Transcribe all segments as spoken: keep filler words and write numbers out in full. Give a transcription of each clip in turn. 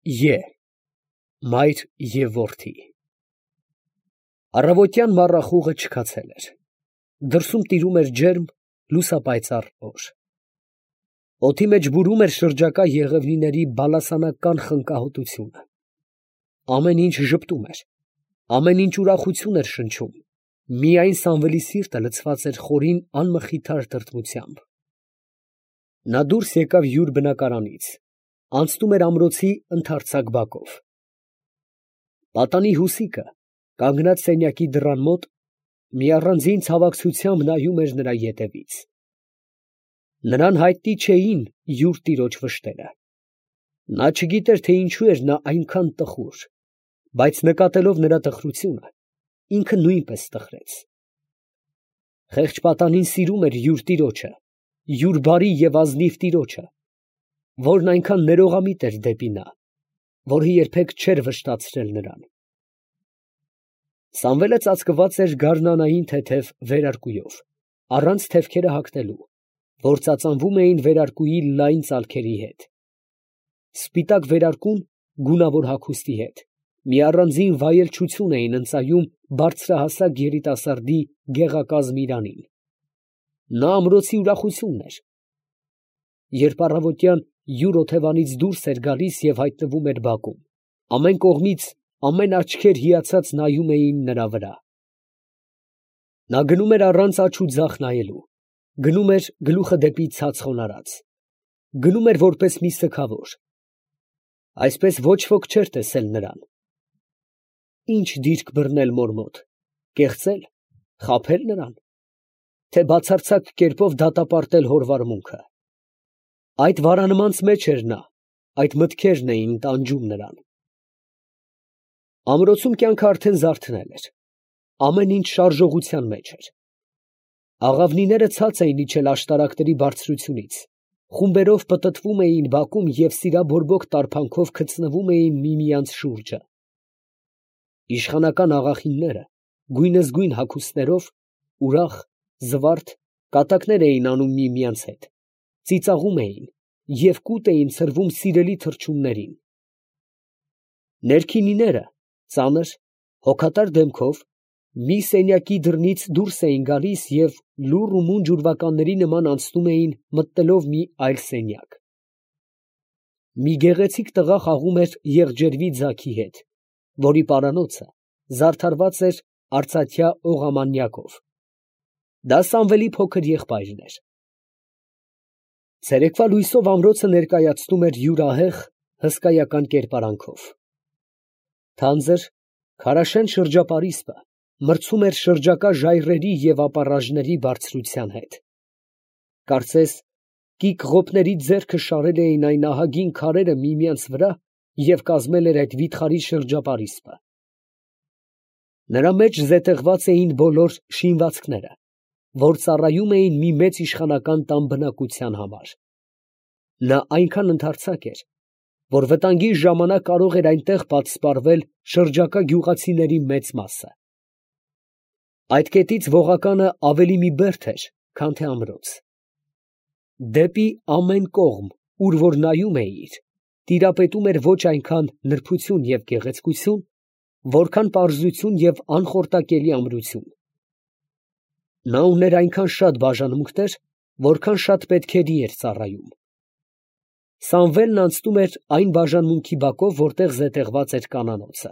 Ե. Մայր և որդի։ Առավոտյան մառախուղը չքացել էր։ Դրսում տիրում էր ջերմ, լուսապայծառ օր։ Օդի մեջ բուրում էր շրջակա եղևնիների բալասանական խնկահոտությունը։ Ամեն ինչ ժպտում էր, ամեն ինչ ուրախություն էր շնչում, միայն Սամվելի սիրտը լցված էր խորին անմխիթար տրտմությամբ։ Նա դուրս եկավ յուր բնակարանից, անցնում էր ամրոցի ընդարձակ բակով։ Պատանի Հուսիկը, կանգնած սենյակի դռան մոտ, մի առանձին ցավակցությամբ նայում էր նրա ետևից։ Նրան հայտնի չէին յուր տիրոջ վշտերը։ Նա չգիտեր, թե ինչու էր նա այնքան տխուր, բայց նկատելով նրա տխրությունը, ինքը նույնպես տխրեց։ Խեղճ պատանին սիրում էր յուր տիրոջը, յուր բարի և ազնիվ տիրոջը, որն այնքան ներողամիտ էր դեպի նա, որը երբեք չէր վշտացրել նրան։ Սամվելը ծածկված էր գարնանային թեթև վերարկուով, առանց թևքերը հագնելու, որ ծածանվում էին վերարկուի լայն ծալքերի հետ։ Սպիտակ վերարկուն գունավոր հագուստի հետ մի առանձին վայելչություն էին ընծայում բարձրահասակ երիտասարդի գեղակազմ իրանին։ Նա ամրոցի ուրախությունն էր։ Երբ առավոտյան յուր օթևանից դուրս էր գալիս և հայտնվում էր բակում, ամեն կողմից ամեն աչքեր հիացած նայում էին նրա վրա։ Նա գնում էր առանց աջ ու ձախ նայելու, գնում էր գլուխը դեպի ցած խոնարհած, գնում էր որպես մի սգավոր։ Այսպես ոչ ոք չէր տեսել նրան։ Ի՞նչ դիրք բռնել մոր մոտ, կեղծել, խաբել նրան, թե բացարձակ կերպով դատապարտել հոր վարմունքը։ Այդ վարանմանց մեջ էր նա, այդ մտքերն էին տանջում նրան։ Ամրոցում կյանքը արդեն զարթնել էր, ամեն ինչ շարժողության մեջ էր։ Աղավնիները ցած էին իջել աշտարակների բարձրությունից, խումբերով պտտվում էին բակում և սիրաբորբոք տարփանքով գցնվում էին միմյանց շուրջը։ Իշխանական աղախինները գույնզգույն հագուստներով, ուրախ, զվարթ կատակներ էին անում միմյանց հետ, ծիծաղում էին և կուտ էին ցրվում սիրելի թռչուններին։ Ներքինիները ծանր, հոգատար դեմքով մի սենյակի դռնից դուրս էին գալիս և լուռ ու մունջ ուրվականների նման անցնում էին մտնելով մի այլ սենյակ։ Մի գեղեցիկ տղա խաղում էր եղջերվի ձագի հետ, որի պարանոցը զարդարված էր արծաթյա օղամանյակով։ Դա Սամվելի փոքր եղբայրն էր։ Ցերեկվա լույսով ամրոցը ներկայացնում էր յուրահեղ հսկայական կերպարանքով։ Թանձր, քարաշեն շրջապարիսպը մրցում էր շրջակա ժայռերի և ապառաժների բարձրության հետ։ Կարծես կիկ ղոպների ձեռքը շարել էին այն ահագին քարերը միմյանց վրա և կազմել էր այդ վիթխարի շրջապարիսպը։ Նրա մեջ զետեղված էին բոլոր շինվածքները, որ ծառայում էին մի մեծ իշխանական տան բնակության համար։ Նա այնքան ընդարձակ էր, որ վտանգի ժամանակ կարող էր այնտեղ պատսպարվել շրջակա գյուղացիների մեծ մասը։ Այդ կետից ողականը ավելի մի բերդ էր, քան թե ամրոց։ Դեպի ամեն կողմ, ուր որ նայում էիր, տիրապետում էր ոչ այնքան նրբություն և գեղեցկություն, որքան պարզություն և անխորտակելի ամրություն։ Նա ուներ այնքան շատ բաժանմունքներ, որքան շատ պետքերի էր ծառայում։ Սամվելն անցնում էր այն բաժանմունքի բակով, որտեղ զետեղված էր կանանոցը։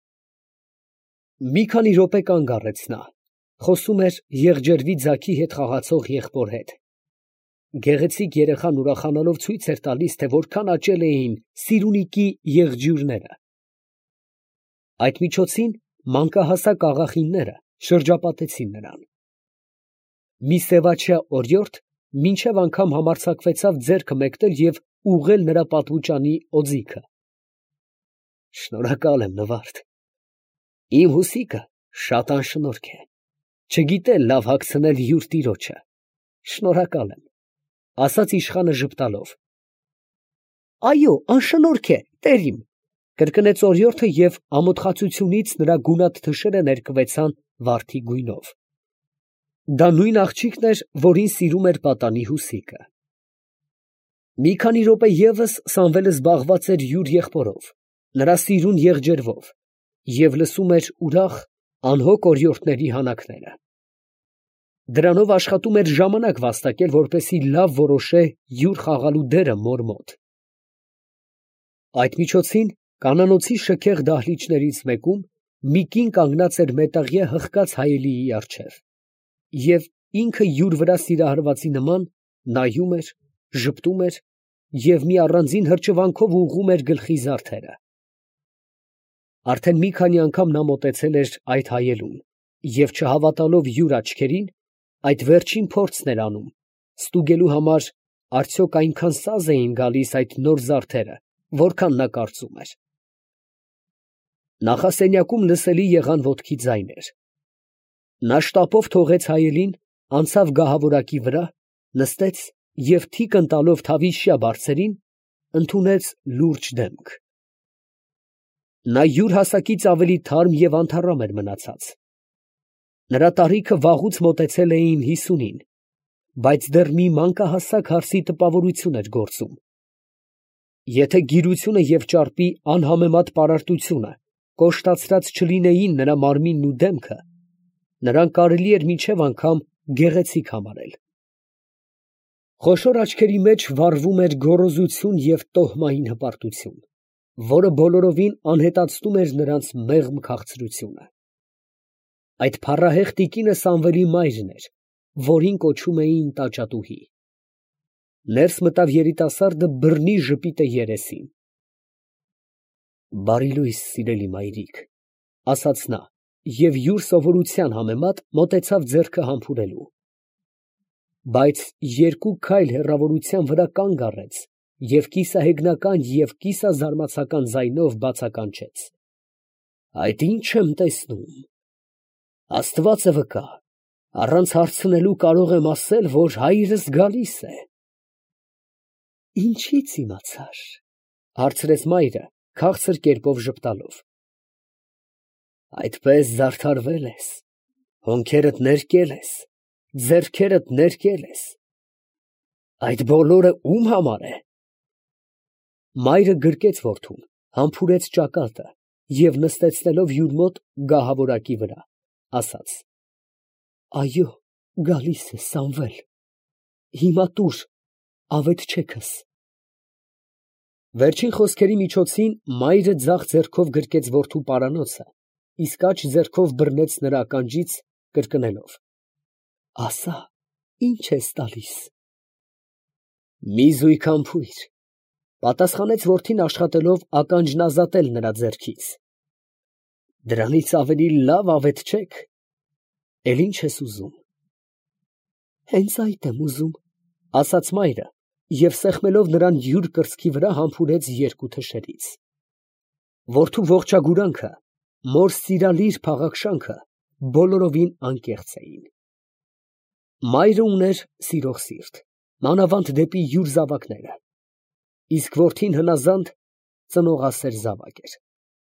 Մի քանի րոպե կանգ առեց նա, խոսում էր եղջերվի ձագի հետ խաղացող եղբոր հետ։ Գեղեցիկ երեխան ուրախանալով ցույց էր տալիս, թե որքան աճել էին սիրունիկի եղջյուրները։ Այդ միջոցին մանկահասակ աղախինները շրջապատեցին նրան։ Մի սևաչյա օրիորդ մինչև անգամ համարձակվեցավ ձեռքը մեկնել և ուղղել նրա պատվուճանի օձիքը։ Շնորհակալ եմ, նվարդ, իմ Հուսիկը շատ անշնորհք է, չգիտե լավ հագցնել յուր տիրոջը, շնորհակալ եմ, ֊ ասաց իշխանը ժպտալով։ Այո, անշնորհք է, տերիմ, ֊ կրկնեց օրիորդը և ամոթխածությունից նրա գունատ թշերը ներկվեցան վարդի գույնով։ Դա նույն աղջիկն էր, որին սիրում էր պատանի Հուսիկը։ Մի քանի րոպե ևս Սամվելը զբաղված էր յուր եղբորով, նրա սիրուն եղջերվով և լսում էր ուրախ, անհոգ օրիորդների հանակները։ Դրանով աշխատում էր ժամանակ վաստակել, որպեսզի լավ որոշե յուր խաղալու դերը մոր մոտ։ Այդ միջոցին կանանոցի շքեղ դահլիճներից մեկում մի կին կանգնած էր մետաղյա հղկած հայելիի առջև, և ինքը յուր վրա սիրահարվածի նման նայում էր, ժպտում էր և մի առանձին հրճվանքով ուղղում էր գլխի զարդերը։ Արդեն մի քանի անգամ նա մոտեցել էր այդ հայելուն և, չհավատալով յուր աչքերին, այդ վերջին փորձն էր անում, ստուգելու համար, արդյոք այնքան սազ էին գալիս այդ նոր զարդերը, որքան նա կարծում էր։ Նախասենյակում լսելի եղան ոտքի ձայներ։ Նա շտապով թողեց հայելին, անցավ գահավորակի վրա, նստեց և թիկն տալով թավիշյա բարձերին, ընդունեց լուրջ դեմք։ Նա յուր հասակից ավելի թարմ և անթառամ էր մնացած։ Նրա տարիքը վաղուց մոտեցել էին հիսունին, բայց դեռ մի մանկահասակ հարսի տպավորություն էր գործում։ Եթե գիրությունը և ճարպի անհամեմատ պարարտությունը կոշտացրած չլինեին նրա մարմինն ու դեմքը, նրան կարելի էր մինչև անգամ գեղեցիկ համարել։ Խոշոր աչքերի մեջ վառվում էր գոռոզություն և տոհմային հպարտություն, որը բոլորովին անհետացնում էր նրանց մեղմ քաղցրությունը։ Այդ փառահեղ տիկինը Սամվելի մայրն էր, որին կոչում էին տաճատուհի։ Ներս մտավ երիտասարդը բռնի ժպիտը երեսին։ «Բարի լույս, սիրելի մայրիկ», ֊ ասաց նա և յուր սովորության համեմատ մոտեցավ ձեռքը համբուրելու։ Բայց երկու քայլ հեռավորության վրա կանգ առեց և կիսահեգնական և կիսազարմացական ձայնով բացականչեց. «Այդ ի՞նչ եմ տեսնում. աստվածը վկա, առանց հարցնելու կարող եմ ասել, որ հայրս գալիս է»։ «Ինչի՞ց իմացար, ֊ հարցրեց մայրը քաղցր կերպով ժպտալով։ ֊ Այդպես զարդարվել ես, հոնքերդ ներկել ես, ձեռքերդ ներկել ես, այդ բոլորը ո՞ւմ համար է։ Մայրը գրկեց որդուն, համբուրեց ճակատը և նստեցնելով յուր մոտ գահավորակի վրա, ասաց. «Այո, գալիս է, Սամվել, հիմա տուր ավեթչեքս»։ Վերջին խոսքերի միջոցին մայրը ձախ ձեռքով գրկեց որդու պարանոցը, իսկ աջ ձեռքով բռնեց նրա ականջից, կրկնելով. «Ասա, ի՞նչ ես տալիս»։ «Մի զույգ համբույր», ֊ պատասխանեց որդին աշխատելով ականջն ազատել նրա ձեռքից։ «Դրանից ավելի լավ ավեթչեք, էլ ի՞նչ ես ուզում»։ «Հենց այդ եմ ուզում», ֊ ասաց մայրը և սեղմելով նրան յուր կրծքի վրա համբուրեց երկու թշերից։ Որդու ողջագուրանքը, մոր սիրալիր փաղաքշանքը բոլորովին անկեղծ էին։ Մայրը ուներ սիրող սիրտ, մանավանդ դեպի յուր զավակները, իսկ որդին հնազանդ, ծնողասեր զավակ էր։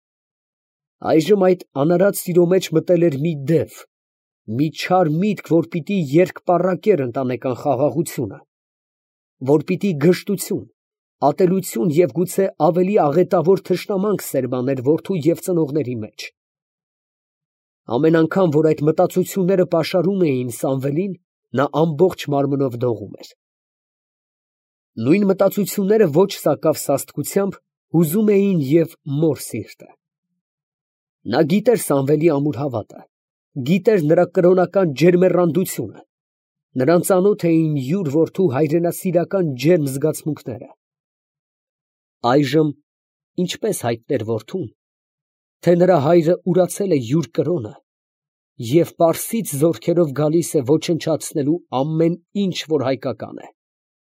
Այժմ այդ անարատ սիրո մեջ մտել էր մի դև, մի չար միտք, որ պիտի երկպառակեր ընտանեկան խաղաղությունը, որ պիտի գժտություն, ատելություն և գուցե ավելի աղետավոր թշնամանք սերմաներ որդու և ծնողների մեջ։ Ամեն անգամ, որ այդ մտածությունները պաշարում էին Սամվելին, նա ամբողջ մարմնով դողում էր։ Նույն մտածությունները ոչ սակավ սաստկությամբ հուզում էին և մոր սիրտը։ Նա գիտեր Սամվելի ամուր հավատը, գիտեր նրա կրոնական ջերմեռանդությունը, նրան ծանոթ էին յուր որդու հայրենասիրական ջերմ զգացմունքները։ Այժմ ինչպես հայտներ որդուն, թե նրա հայրը ուրացել է յուր կրոնը և պարսից զորքերով գալիս է ոչնչացնելու ամեն ինչ, որ հայկական է։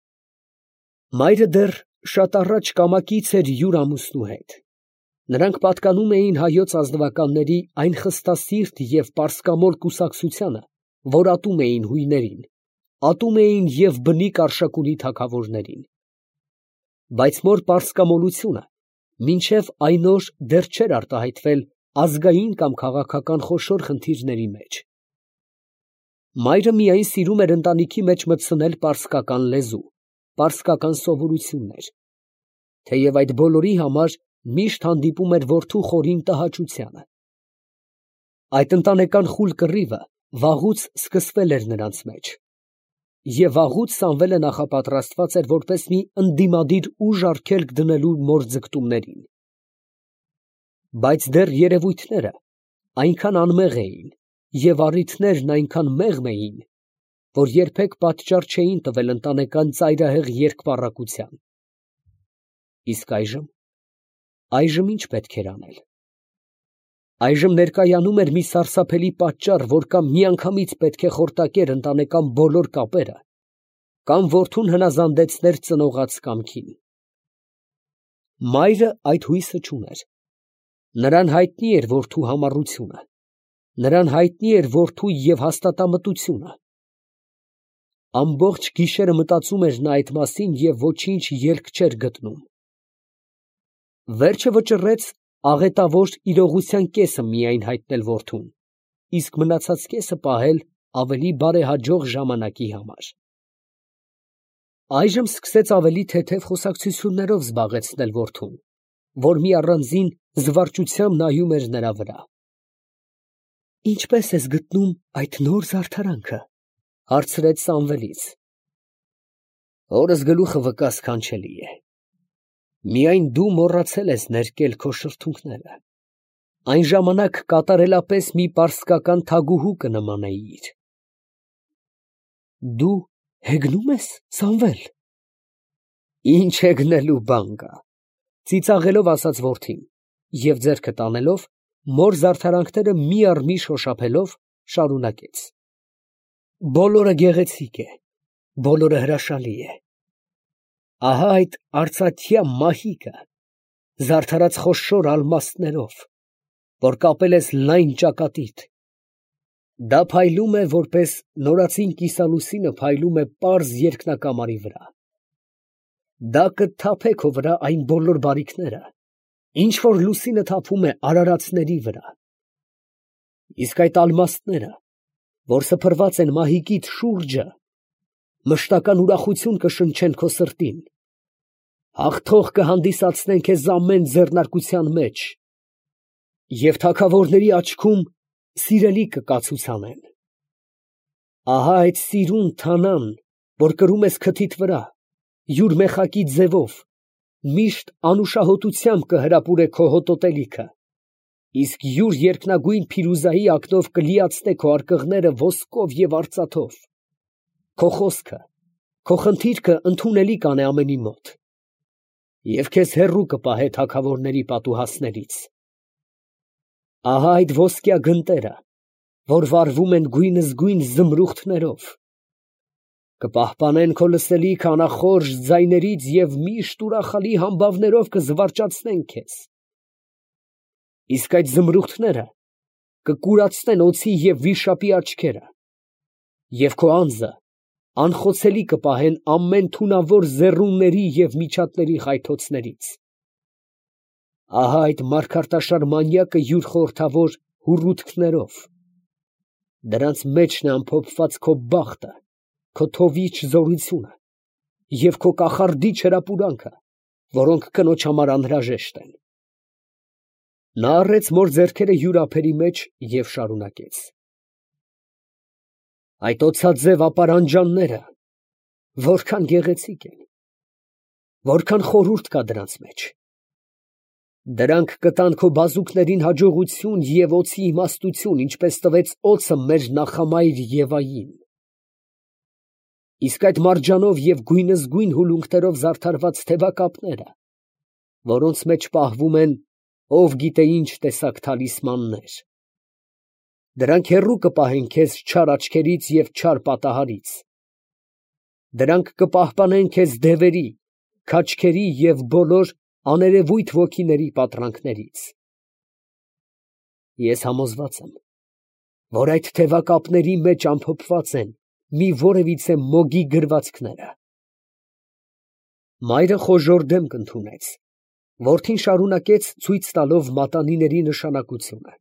Մայրը դեռ շատ առաջ կամակից էր յուր ամուսնու հետ։ Նրանք պատկանում էին հայոց ազնվականների այն խստասիրտ և պարսկամոլ կուսակցությանը, որ ատում էին հույներին, ատում էին և բնիկ Արշակունի թագավորներին։ Բայց մոր պարսկամոլությունը մինչև այն օր դեռ չէր արտահայտվել ազգային կամ քաղաքական խոշոր խնդիրների մեջ։ Մայրը միայն սիրում էր ընտանիքի մեջ մտցնել պարսկական լեզու, պարսկական սովորություններ, թեև այդ բոլորի համար միշտ հանդիպում էր որդու խորին տհաճությանը։ Այդ ընտանեկան խուլ կռիվը վաղուց սկսվել էր նրանց մեջ, և վաղուց Սամվելը նախապատրաստված էր որպես մի ընդդիմադիր ուժ արգելք դնելու մոր ձգտումներին։ Բայց դեռ երևույթները այնքան անմեղ էին և առիթներն այնքան մեղմ էին, որ երբեք պատճառ չէին տվել ընտանեկան ծայրահեղ երկպառակության։ Իսկ այժմ, այժմ ի՞նչ պետք էր անել։ Այժմ ներկայանում էր մի սարսափելի պատճառ, որ կամ միանգամից պետք է խորտակեր ընտանեկան բոլոր կապերը, կամ որդուն հնազանդեցներ ծնողաց կամքին։ Մայրը այդ հույսը չուներ։ Նրան հայտնի էր որդու համառությունը, նրան հայտնի էր որդու և հաստատամտությունը։ Ամբողջ գիշերը մտածում էր նա այդ մասին և ոչինչ ելք չէր գտնում։ Վերջը վճռեց աղետավոր իրողության կեսը միայն հայտնել որդուն, իսկ մնացած կեսը պահել ավելի բարեհաջող ժամանակի համար։ Այժմ սկսեց ավելի թեթև խոսակցություններով զբաղեցնել որդուն, որ մի առանձին զվարճությամբ նայում էր նրա վրա։ «Ինչպե՞ս ես գտնում այդ նոր զարդարանքը», ֊ հարցրեց Սամվելից։ «Հորս գլուխը վկա սքանչելի է. միայն դու մոռացել ես ներկել քո շրթունքները, այն ժամանակ կատարելապես մի պարսկական թագուհու կնմանեիր»։ «Դու հեգնո՞ւմ ես, Սամվել»։ «Ինչ հեգնելու բան կա», ֊ ծիծաղելով ասաց որդին, և ձեռքը տանելով, մոր զարդարանքները մի առ մի շոշափելով, շարունակեց. «Բոլորը գեղեցիկ է, բոլորը հրաշալի է։ Ահա այդ արծաթյա մահիկը, զարդարած խոշոր ալմաստներով, որ կապել ես լայն ճակատիդ, դա փայլում է, որպես նորածին կիսալուսինը փայլում է պարզ երկնակամարի վրա։ Դա կթափե քո վրա այն բոլոր բարիքները, ինչ որ լուսինը թափում է արարածների վրա։ Իսկ այդ ալմաստները, որ սփռված են մահիկիդ շուրջը, մշտական ուրախություն կշնչեն քո սրտին, հաղթող կհանդիսացնեն քեզ ամեն ձեռնարկության մեջ և թագավորների աչքում սիրելի կկացուցանեն։ Ահա այդ սիրուն թանան, որ կրում ես քթիդ վրա, յուր մեխակի ձևով, միշտ անուշահոտությամբ կհրապուրե քո հոտոտելիքը, իսկ յուր երկնագույն փիրուզայի ակնով կլիացնե քո արկղները ոսկով և արծաթով։ Քո խոսքը, քո խնդիրքը ընդունելի կանե ամենի մոտ և քեզ հեռու կպահե թագավորների պատուհասներից։ Ահա այդ ոսկյա գնտերը, որ վառվում են գույնզգույն զմրուխտներով, կպահպանեն քո լսելիքը անախորժ ձայներից և միշտ ուրախալի համբավներով կզվարճացնեն քեզ։ Իսկ այդ զմրուխտները կկուրացնեն օձի և վիշապի աչքերը, և քո անձը անխոցելի կպահեն ամեն թունավոր ձեռունների և միջատների խայթոցներից։ Ահա այդ մարգարտաշար մանյակը յուր խորհրդավոր հուռութքներով, դրանց մեջն է ամփոփված քո բախտը, քո թովիչ զորությունը և քո կախարդիչ հրապուրանքը, որոնք կնոջ համար անհրաժեշտ են։ Նա առեց մոր ձեռքերը յուր ափերի մեջ և շարունակեց. Այդ օձաձև ապարանջանները որքան գեղեցիկ են, որքան խորհուրդ կա դրանց մեջ։ Դրանք կտան քո բազուկներին հաջողություն և օձի իմաստություն, ինչպես տվեց օձը մեր նախամայր Եվային։ Իսկ այդ մարջանով և գույնզգույն հուլունքներով զարդարված թևակապները, որոնց մեջ պահվում են ով գիտե ինչ տեսակ թալիսմաններ, դրանք հեռու կպահեն քեզ չար աչքերից և չար պատահարից։ Դրանք կպահպանեն քեզ դևերի, քաչքերի և բոլոր աներևույթ ոգիների պատրանքներից։ Ես համոզված եմ, որ այդ թևակապների մեջ ամփոփված են մի որևիցե մոգի գրվածքները։ Մայրը խոժոռ դեմք ընդունեց, որդին շարունակեց ցույց տալով մատանիների նշանակությունը.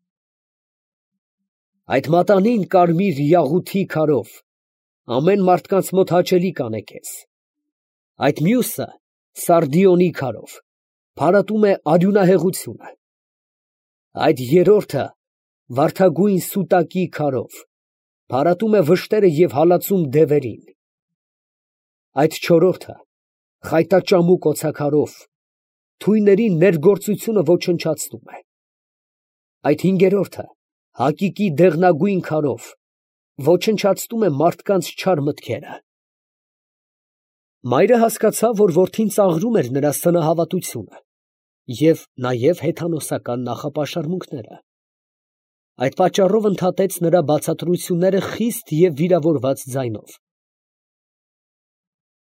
Այդ մատանին կարմիր յաղութի քարով ամեն մարդկանց մոտ հաճելի կանե քեզ, այդ մյուսը սարդիոնի քարով, փարատում է արյունահեղությունը։ Այդ երրորդը վարդագույն սուտակի քարով փարատում է վշտերը և հալածում դևերին։ Այդ չորրորդը խայտաճամու կոցաքարով թույների ներգործությունը ոչնչացնում է։ Այդ հինգերորդը հակիկի դեղնագույն քարով ոչնչացնում է մարդկանց չար մտքերը։ Մայրը հասկացավ, որ որդին ծաղրում էր նրա սնահավատությունը և նաև հեթանոսական նախապաշարմունքները։ Այդ պատճառով ընդհատեց նրա բացատրությունները խիստ և վիրավորված ձայնով։